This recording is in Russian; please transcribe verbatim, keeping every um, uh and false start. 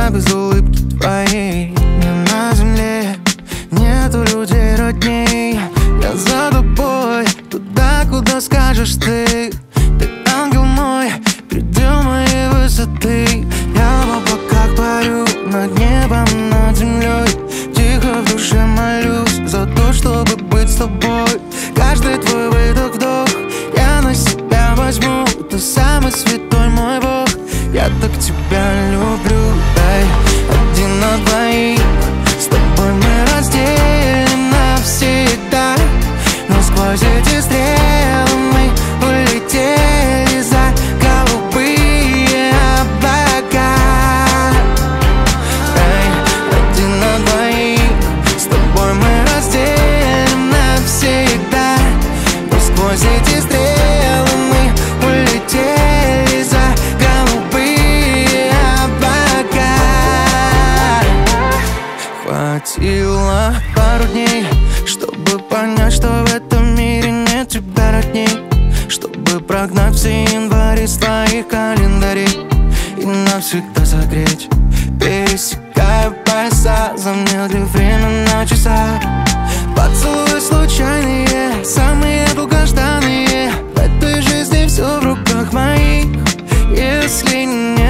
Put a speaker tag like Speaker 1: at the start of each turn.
Speaker 1: меня без улыбки твоей. Мне на земле нету людей родней. Я за тобой, туда, куда скажешь ты. Ты ангел мой, предел моей высоты. Я в облаках парю, над небом, над землей. Тихо в душе молюсь за то, чтобы быть с тобой. Каждый твой выдох, вдох я на себя возьму. Ты самый святой мой Бог, я так тебя люблю. Дай один на двоих, с тобой мы разделим навсегда. Но сквозь эти стрелы мы улетели за голубые облака. Дай один на двоих, с тобой мы разделим навсегда. Но сквозь эти стрелы мы улетели за голубые облака. Хватило пару дней, чтобы понять, что в этом мире нет тебя родней. Чтобы прогнать все январи с твоих календарей и навсегда согреть. Пересекая пояса, замедлив время на часах. Поцелуи случайные, самые долгожданные. В этой жизни все в руках моих. Если не